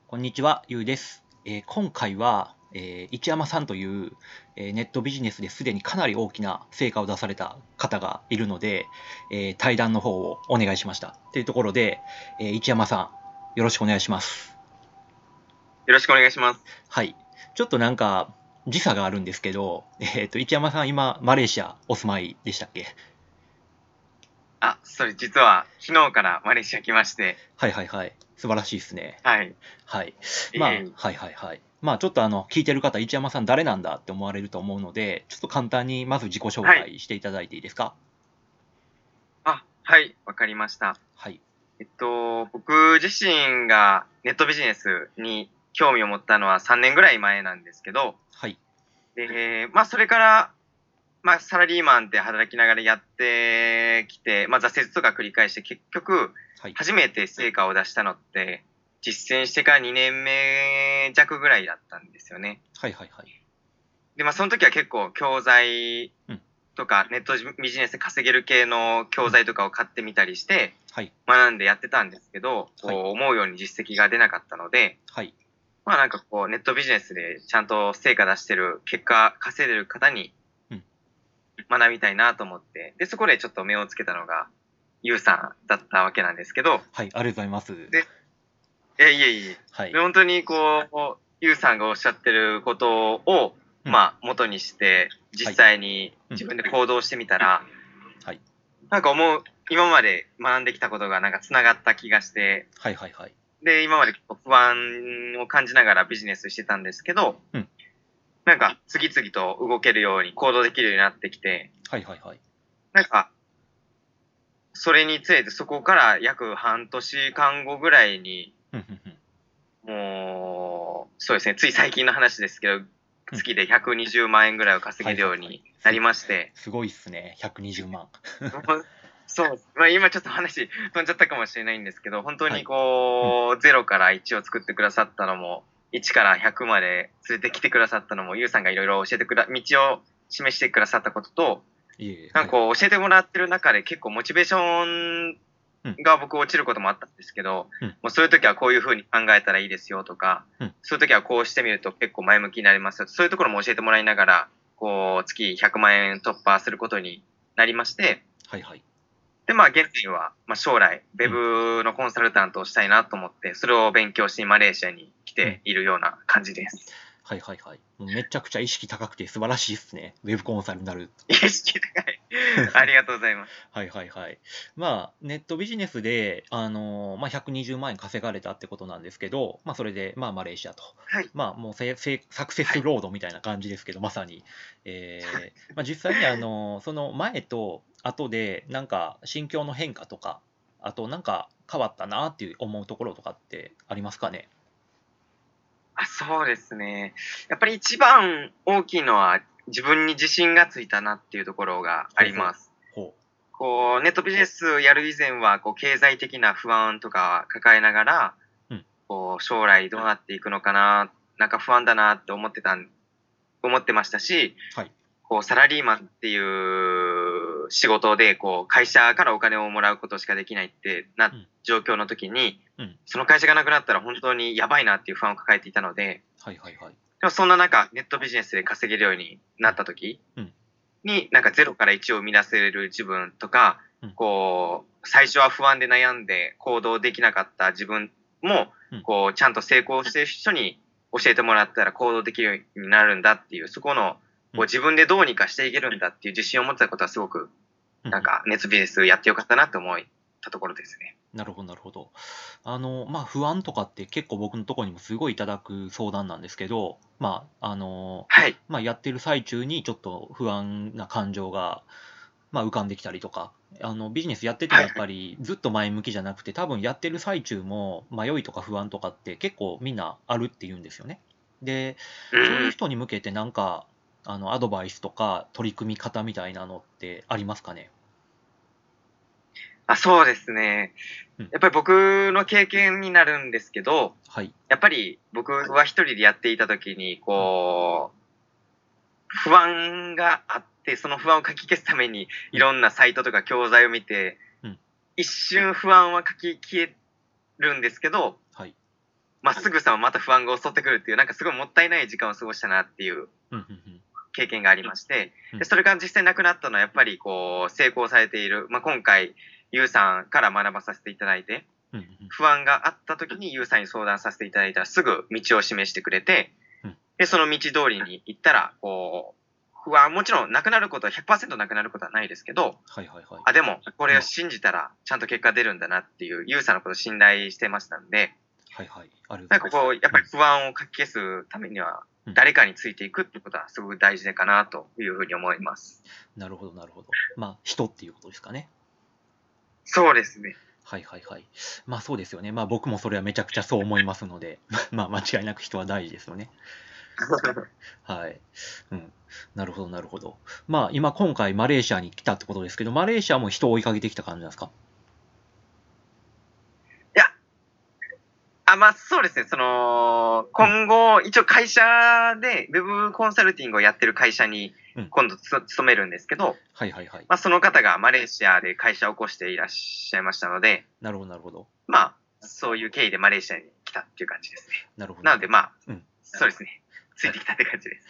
こんにちは、ゆうです。今回は、市山さんという、ネットビジネスですでにかなり大きな成果を出された方がいるので、対談の方をお願いしました。というところで、市山さん、よろしくお願いします。 よろしくお願いします。 はい。ちょっとなんか、時差があるんですけど、市山さん、今、マレーシアお住まいでしたっけ？ それ実は昨日からマレーシア来まして、 はいはいはい。素晴らしいですね。 はい。 はい。まあ、 いえいえ。 はいはいはい。まあ、ちょっと聞いてる方、市山さん誰なんだって思われると思うので、ちょっと簡単にまず自己紹はい。 介していただいていいですか？ はい、わかりました。 はい。 僕自身がネットビジネスに興味を持ったのは3年ぐらい前なんですけど、 はい。 で、それから、サラリーマンで働きながらやってきて、挫折とか繰り返して結局、 はい。 初めて成果を出したのって、実践してから2年目弱ぐらいだったんですよね。 はいはいはい。 で、その時は結構教材うん。 とか、ネットビジネスで稼げる系の教うん。 材とかを買ってみたりして、 はい。 学んでやってたんですけど、 はい。 思うように実績が出なかったので、 はい。 ネットビジネスでちゃんと成果出してる、結果稼いでる方にうん。 学びたいなと思って、で、そこでちょっと目をつけたのが、ユウさんだったわけなんですけど、 はい。ありがとうございます。 で、いえいえ。 はい。 で、本当にユウさんがおっしゃってることを、 うん。 元にして、実はい。 際にうん。 自分で行動してみたら、 はい。 今まで学んできたことが繋がった気がして、 はいはいはい。 で、今まで不安を感じながらビジネスしてたんですけど、 うん。 次々と動けるように行動できるようになってきて、 はいはいはい。 なんかそれにつれてそこから約半年間後ぐらいに、 うん。うん。 そうですね、つい最近の話ですけど、 うん。 月で120万円ぐらいを稼げるようはいはいはい。 になりまして、 すごいっすね。120万。 もうそうです。今ちょっと話飛んじゃったかもしれないんですけど、本当にはい。うん。 0から1を作ってくださったのも、1から100まで連れてきてくださったのも、ゆうさんがいろいろ道を示してくださったことと、 いえいえ。はいはい。 教えてもらってる中で結構モチベーションうん。 が僕落ちることもあったんですけど、 うん。 もうそういう時はこういう風に考えたらいいですよとか、 うん。 そういう時はこうしてみると結構前向きになりますよ。そういうところも教えてもらいながら、月100万円突破することになりまして、 はいはい。 で、現在は、将来、ウェうん。 ブのコンサルタントをしたいなと思って、それを勉強しにマレーシアに来うん。 ているような感じです。 はいはいはい。もうめちゃくちゃ意識高くて素晴らしいですね。ウェブコンサルになる。 意識高い。ありがとうございます。 はいはいはい。まあ、ネットビジネスで、120万円稼がれたってことなんですけど、まあ、それで、まあ、マレーシアと。 はい。 まあ、もうサクセはい。 スロードみたいな感じですけど、まさに。まあ、実際に、その前と後で、なんか、心境の変化とか、あと、なんか、変わったなっていう思うところとかってありますかね？ そうですね。やっぱり一番大きいのは、自分に自信がついたなっていうところがあほうほう。 ります。 ほネットビジネスをやる以前は、経済的な不安とか抱えながら、 う。うん。 将来どうなっていくのかな、なんか不安だなって思ってましたし、 はい。 サラリーマンっていう仕事で、会社からお金をもらうことしかできないってなうん。 状況の時に、 うん。 その会社がなくなったら本当にやばいなっていう不安を抱えていたので、 はいはいはい。 でもそんな中、ネットビジネスで稼げるようになうん。 った時うん。 に、なんか0から1を生み出せる自分とか、 うん。 最初は不安で悩んで行動できなかった自分も、 うん。 ちゃんと成功してる人に教えてもらったら行動できるようになるんだっていう、そこの、 うん。 自分でどうにかしていけるんだっていう自信を持ってたことはすごく、 うん。 なんか、ネットビジネスやってよかったなと思ったところですね。 なるほど、なるほど。まあ、不安とかって結構僕のところにもすごいいただく相談なんですけど、 はい。 まあ、やってる最中にちょっと不安な感情が、まあ、浮かんできたりとか、ビジネスやっててもやっぱはいはい。 りずっと前向きじゃなくて、多分やってる最中も迷いとか不安とかって結構みんなあるって言うんですよね。で、そういううん。 人に向けてなんか、アドバイスとか取り組み方みたいなのってありますかね？ そうですね。 うん。 やっぱり僕の経験になるんですけど、 はい。 やっぱり僕は一人でやっていた時に、 うん。 不安があって、その不安をかき消すためにいうん。 ろんなサイトとか教材を見て、 うん。 一瞬不安は消えるんですけど、 はい。 まっすぐさもまた不安が襲ってくるっていう、なんかすごいもったいない時間を過ごしたなっていう経験がありまして、でそれが実際なくなったのはやっぱりこう成功されている、今回ユウさんから学ばさせていただいて、不安があった時にユウさんに相談させていただいたらすぐ道を示してくれて、でその道通りに行ったらこう不安もちろんなくなることは 100% なくなることはないですけど、でもこれを信じたらちゃんと結果出るんだなっていうユウさんのことを信頼してましたんで、なんかこうやっぱり不安をかき消すためには誰かについていくってことはすごく大事かなというふうに思います。 なるほどなるほど。人っていうことですかね。 そうですね。 そうですよね。僕もそれはめちゃくちゃそう思いますので、間違いなく人は大事ですよね。なるほどなるほど。今回マレーシアに来たってことですけど、マレーシアも人を追いかけてきた感じなんですか？ いや、そうですね。今後、一応会社で、ウェブコンサルティングをやってる会社に、今度勤めるんですけど、その方がマレーシアで会社を起こしていらっしゃいましたので、 なるほど、なるほど。 そういう経緯でマレーシアに来たっていう感じですね。 なるほど。 なので、そうですね。ついてきたって感じです。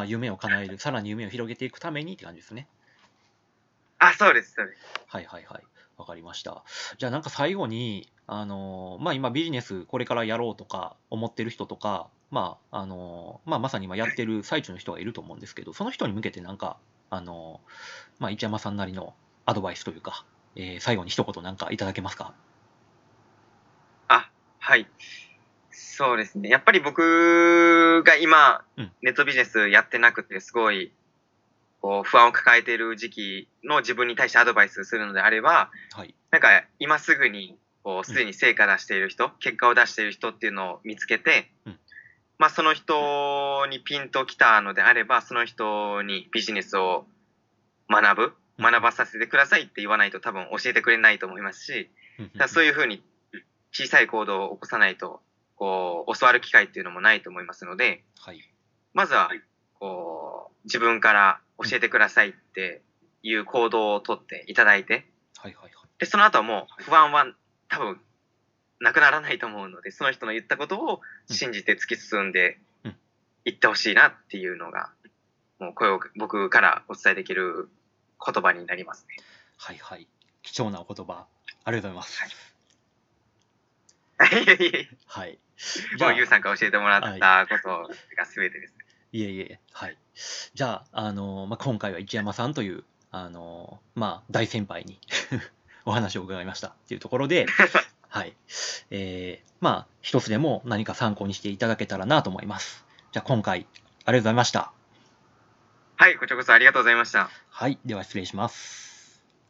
夢を叶える、さらに夢を広げていくためにって感じですね。 そうです、そうです。 わかりました。じゃあなんか最後に、今ビジネスこれからやろうとか思ってる人とか、まさに今やってる最中の人がいると思うんですけど、その人に向けてなんか、市山さんなりのアドバイスというか、最後に一言なんかいただけますか？ はい。そうですね。やっぱり僕が今、ネットビジネスやってなくて、すごい、こう、不安を抱えている時期の自分に対してアドバイスするのであれば、なんか今すぐに、こう、すでに成果出している人、結果を出している人っていうのを見つけて、その人にピンときたのであれば、その人にビジネスを学ばさせてくださいって言わないと多分教えてくれないと思いますし、そういうふうに小さい行動を起こさないと、こう、教わる機会っていうのもないと思いますので、まずは、こう、自分から教えてくださいっていう行動をとっていただいて、で、その後はもう不安は多分なくならないと思うので、その人の言ったことを信じて突き進んでいってほしいなっていうのが、もうこれを僕からお伝えできる言葉になりますね。 貴重なお言葉、ありがとうございます。 もうユウさんから教えてもらったことが全てですね。 じゃあ、今回は市山さんという、大先輩にお話を伺いましたっていうところで、一つでも何か参考にしていただけたらなと思います。じゃあ今回、ありがとうございました。 こちらこそありがとうございました。 では失礼します。